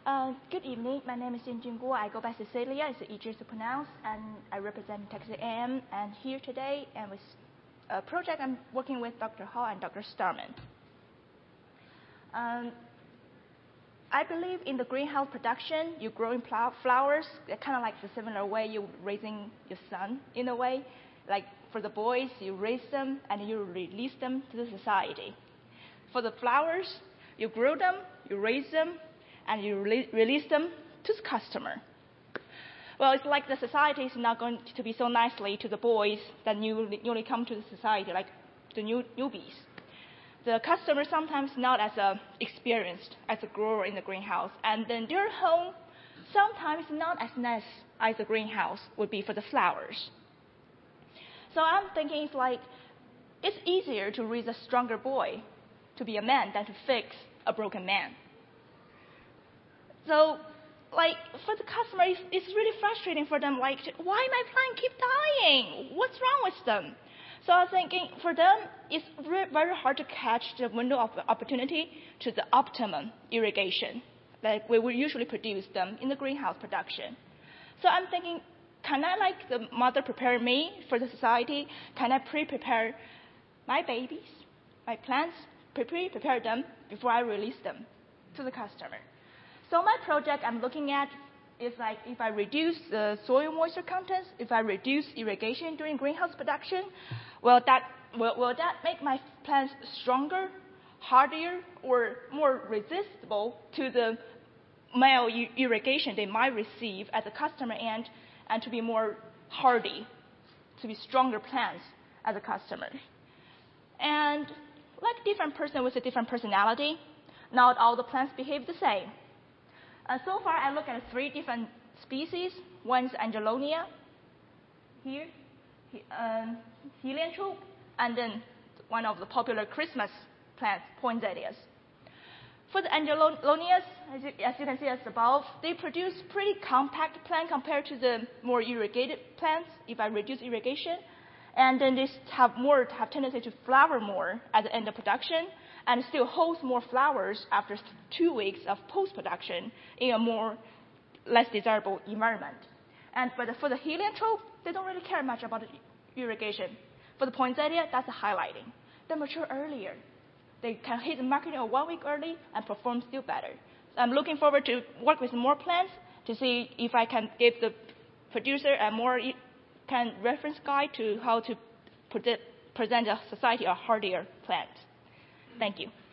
Good evening. My name is Jinjun Guo. I go by Cecilia. It's easier to pronounce, and I represent Texas A&M. And here today, and with a project I'm working with Dr. Hall and Dr. Starman. I believe in the greenhouse production, you're growing flowers, kind of like the similar way you're raising your son in a way. Like for the boys, you raise them and you release them to the society. For the flowers, you grow them, you raise them, and you release them to the customer. Well, it's like the society is not going to be so nicely to the boys that newly come to the society, like the newbies. The customer sometimes not as experienced as a grower in the greenhouse, and then their home sometimes not as nice as the greenhouse would be for the flowers. So I'm thinking it's easier to raise a stronger boy to be a man than to fix a broken man. So, for the customer, it's really frustrating for them. Why my plant keep dying? What's wrong with them? So I was thinking, for them, it's very hard to catch the window of opportunity to the optimum irrigation, like we will usually produce them in the greenhouse production. So I'm thinking, can I, like the mother prepare me for the society? Can I prepare my babies, my plants, prepare them before I release them to the customer? So my project I'm looking at is like if I reduce the soil moisture content, if I reduce irrigation during greenhouse production, will that make my plants stronger, hardier, or more resistible to the male irrigation they might receive at the customer end, and to be more hardy, to be stronger plants as a customer? And like different person with a different personality, not all the plants behave the same. So far, I look at 3 different species. One's Angelonia, here, heliotrope, and then one of the popular Christmas plants, poinsettias. For the Angelonias, as you can see as above, they produce pretty compact plant compared to the more irrigated plants if I reduce irrigation. And then they have tendency to flower more at the end of production, and still holds more flowers after 2 weeks of post-production in a less desirable environment. And for the heliotrope, they don't really care much about the irrigation. For the poinsettia, that's the highlighting. They mature earlier. They can hit the market 1 week early and perform still better. So I'm looking forward to work with more plants to see if I can give the producer a more reference guide to how to present a society a hardier plant. Thank you.